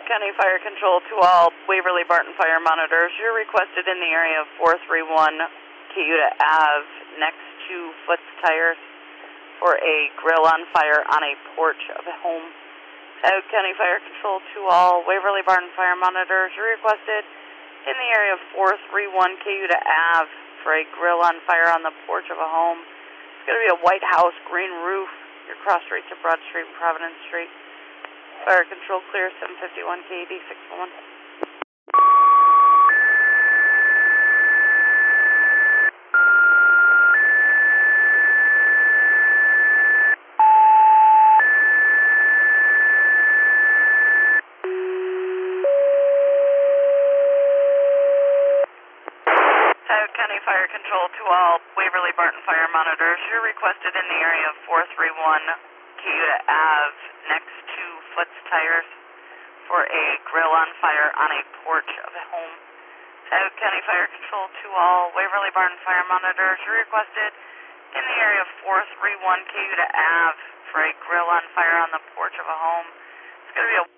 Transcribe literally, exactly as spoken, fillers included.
County Fire Control to all Waverly Barton Fire monitors. You're requested in the area of four three one Cayuta Ave next to Foots Tires for a grill on fire on a porch of a home. Coyote County Fire Control to all Waverly Barton Fire monitors. You're requested in the area of four three one Cayuta Ave for a grill on fire on the porch of a home. It's going to be a white house, green roof. You're cross street to Broad Street and Providence Street. Fire Control clear, seven fifty-one K E D six one one. Coyote County Fire Control to all Waverly Barton Fire monitors. You're requested in the area of four three one Cayuta Ave next to Foots Tires for a grill on fire on a porch of a home. Coyote County Fire Control to all Waverly Barton Fire monitors. You're requested in the area of four three one Cayuta Ave for a grill on fire on the porch of a home. It's going to be a